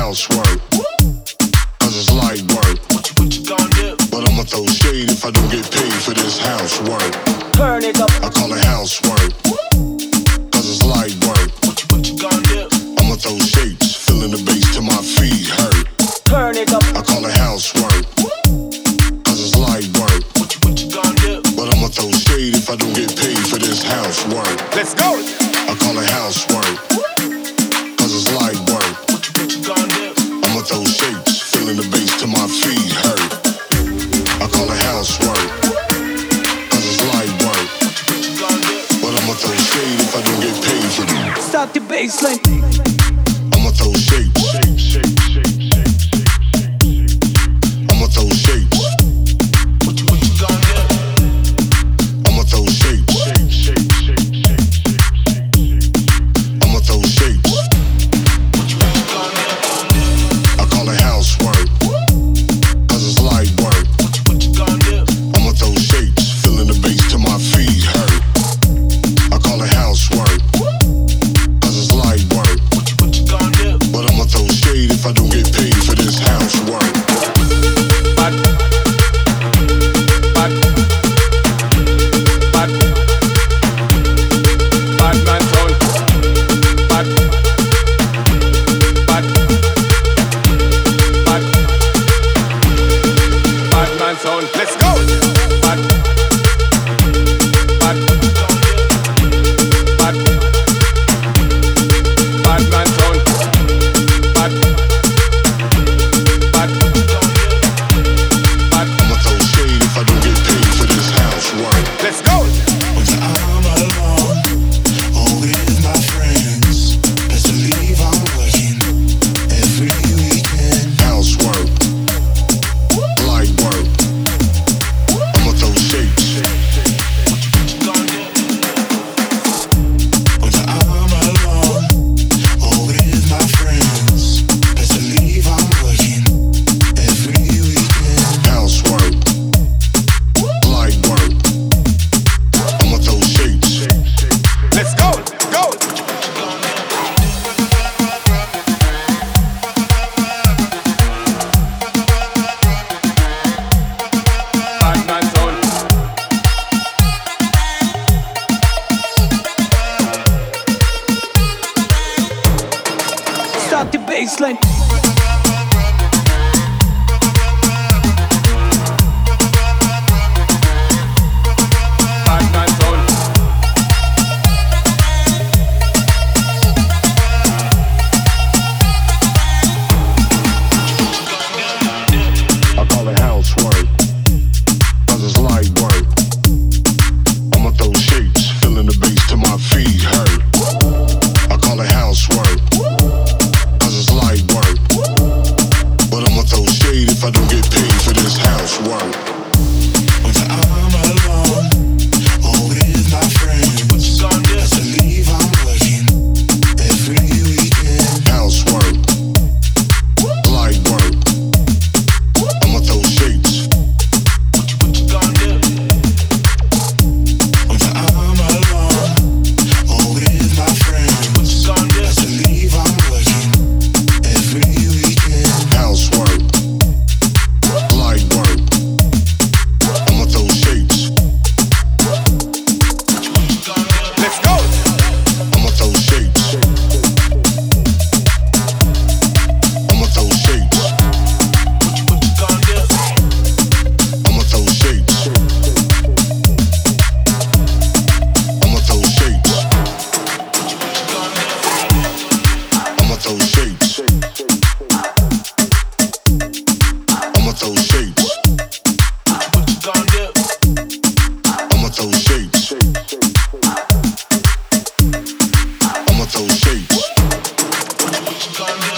housework, cause it's light work. What you gonna do? But I'ma throw shade if I don't get paid for this housework. Turn it up. I call it housework, cause it's light work. What you gonna do? I'ma throw shapes, feeling the bass till my feet hurt. Turn it up. I call it housework, cause it's light work. What you gonna do? But I'ma throw shade if I don't get paid for this housework. Let's go! I call it housework, cause it's light work. What you gonna do? I'ma throw shapes, feeling the bass till my feet hurt. I call it housework, cause it's light work. What you gonna do? But I'ma throw shade if I don't get paid for them. Stop the bassline. I'ma throw shapes. I'ma throw shapes. What you gonna do? I'ma throw shapes. I'ma throw shapes. What you gonna do? I call it housework, cause it's light work. What you gonna do? I'ma throw shapes, feeling the bass till my feet hurt. I call it housework, cause it's light work. What you gonna do? But I'ma throw shade if I don't get paid for this housework. Let's go! Bad, bad, bad, bad man sound. Bad, bad, bad. I'ma throw shade if I don't get paid for this housework. Let's go! Whether I'm alone or with my friends, best believe I'm working every weekend. Housework, light work. I'ma throw shapes. Whether I'm alone or with my friends, best believe I'm working every weekend. Housework, light work. I'ma throw shapes. Let's go! Go! Bad man sound. Stop the bassline. Bad man sound. I call it housework, cause it's light work. I'ma throw shapes, feeling the bass till my feet hurt. I call it housework, cause it's light work. But I'ma throw shade if I don't get paid for this housework. Whether I'm alone or with my friends, best believe I'm working every weekend. Housework, light work. I'ma throw shapes. Whether I'm alone or with my friends, best believe I'm working every weekend. Housework, light work. I'ma throw shapes. Let's go! I'ma throw shapes. I'ma throw shapes. I'ma throw shapes. I'ma throw shapes. I'ma throw shapes. I'ma throw shapes. I'ma throw shapes. I'ma throw shapes.